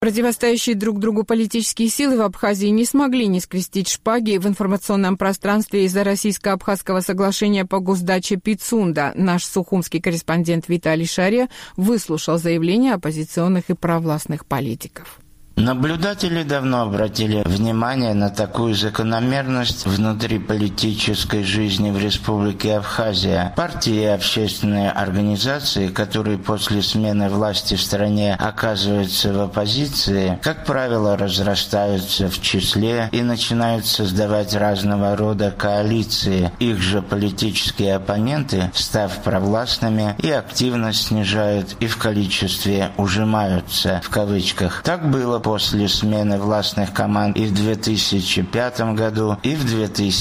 Противостоящие друг другу политические силы в Абхазии не смогли не скрестить шпаги в информационном пространстве из-за российско-абхазского соглашения по госдаче Пицунда. Наш сухумский корреспондент Виталий Шария выслушал заявления оппозиционных и провластных политиков. Наблюдатели давно обратили внимание на такую закономерность внутриполитической жизни в Республике Абхазия. Партии и общественные организации, которые после смены власти в стране оказываются в оппозиции, как правило, разрастаются в числе и начинают создавать разного рода коалиции. Их же политические оппоненты, став провластными, и активность снижают, и в количестве «ужимаются» в кавычках. Так было после смены властных команд и в 2005 году, и в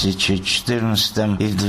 2014, и в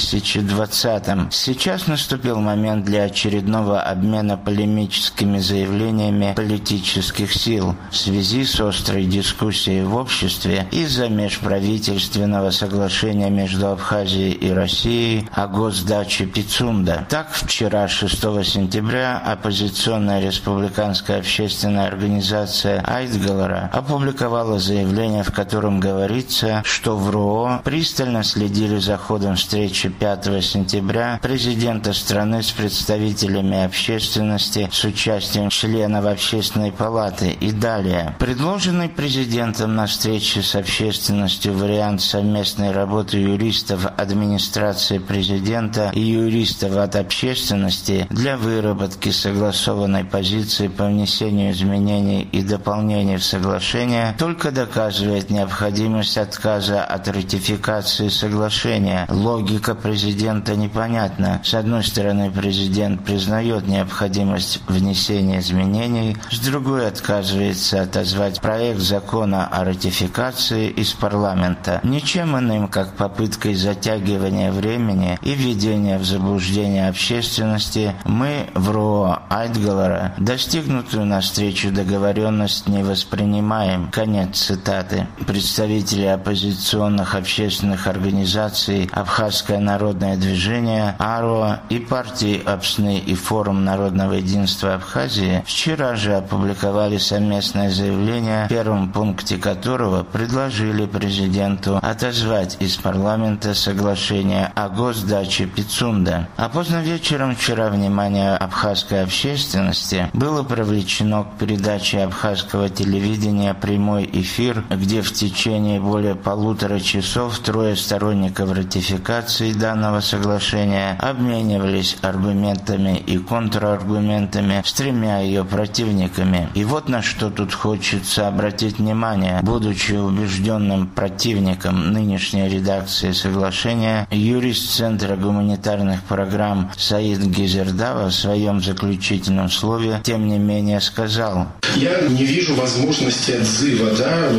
2020. Сейчас наступил момент для очередного обмена полемическими заявлениями политических сил в связи с острой дискуссией в обществе из-за межправительственного соглашения между Абхазией и Россией о госдаче Пицунда. Так, вчера, 6 сентября, оппозиционная республиканская общественная организация Айдгалара опубликовала заявление, в котором говорится, что в РО пристально следили за ходом встречи 5 сентября президента страны с представителями общественности с участием членов Общественной палаты. И далее. Предложенный президентом на встрече с общественностью вариант совместной работы юристов администрации президента и юристов от общественности для выработки согласованной позиции по внесению изменений и дополнений в соглашение только доказывает необходимость отказа от ратификации соглашения. Логика президента непонятна. С одной стороны, президент признает необходимость внесения изменений, с другой отказывается отозвать проект закона о ратификации из парламента. Ничем иным, как попыткой затягивания времени и введения в заблуждение общественности, мы в РО Айдгалара достигнутую на встречу договоренность не воспринимаем. Конец цитаты. Представители оппозиционных общественных организаций Абхазское народное движение, АРО и партии АПСНы и Форум народного единства Абхазии вчера же опубликовали совместное заявление, в первом пункте которого предложили президенту отозвать из парламента соглашение о госдаче Пицунда. А поздно вечером вчера внимание абхазской общественности было привлечено к передаче абхазского телевидения прямой эфир, где в течение более 1,5 часов трое сторонников ратификации данного соглашения обменивались аргументами и контраргументами с 3 ее противниками. И вот на что тут хочется обратить внимание. Будучи убежденным противником нынешней редакции соглашения, юрист Центра гуманитарных программ Саид Гизердава в своем заключительном слове, тем не менее, сказал: «Я не вижу возможности отзыва,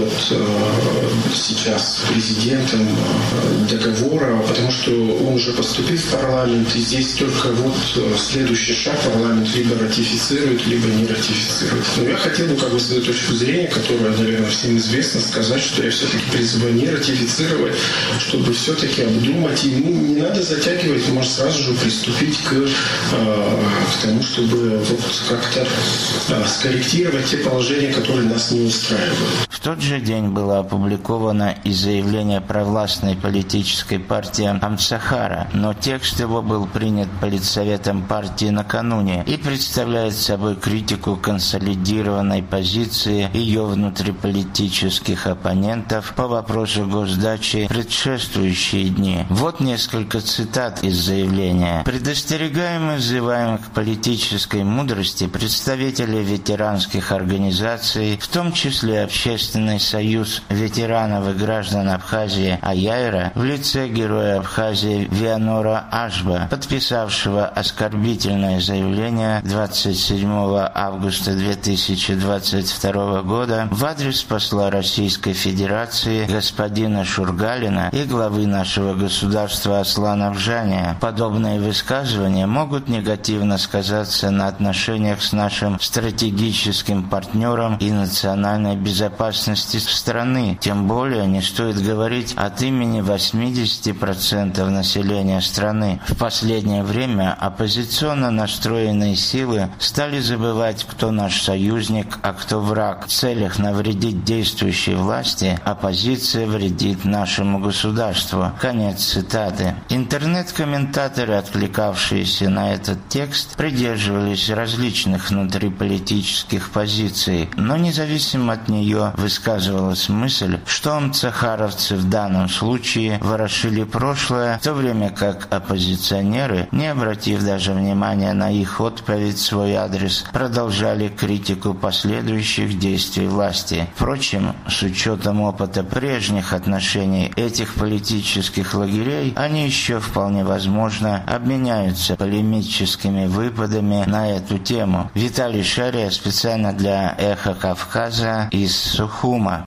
сейчас президентом договора, потому что он уже поступил в парламент, и здесь только следующий шаг: парламент либо ратифицирует, либо не ратифицирует. Но я хотел бы свою точку зрения, которая, наверное, всем известна, сказать, что я все-таки призываю не ратифицировать, чтобы все-таки обдумать, и не надо затягивать, может сразу же приступить к тому, чтобы как-то скорректировать те положения, которые нас не устраивают». В тот же день было опубликовано и заявление провластной политической партии Амсахара, но текст его был принят политсоветом партии накануне и представляет собой критику консолидированной позиции ее внутриполитических оппонентов по вопросу госдачи в предшествующие дни. Вот несколько цитат из заявления. «Предостерегаем и взываем к политической мудрости представителей ветеранских организаций, в том числе Общественный союз ветеранов и граждан Абхазии Аяйра в лице героя Абхазии Вианора Ашба, подписавшего оскорбительное заявление 27 августа 2022 года в адрес посла Российской Федерации господина Шургалина и главы нашего государства Аслана Бжания. Подобные высказывания могут негативно сказаться на отношениях с нашим стратегическим партнером и национальной безопасности страны. Тем более не стоит говорить от имени 80% населения страны. В последнее время оппозиционно настроенные силы стали забывать, кто наш союзник, а кто враг. В целях навредить действующей власти оппозиция вредит нашему государству. Конец цитаты. Интернет-комментаторы, откликавшиеся на этот текст, придерживались различных внутриполитических позиций, но независимо от нее высказывалась мысль, что амцахаровцы в данном случае ворошили прошлое, в то время как оппозиционеры, не обратив даже внимания на их отповедь в свой адрес, продолжали критику последующих действий власти. Впрочем, с учетом опыта прежних отношений этих политических лагерей, они еще вполне возможно обменяются полемическими выпадами на эту тему. Виталий Шария специально для «Эхо Кавказа» из Сухума.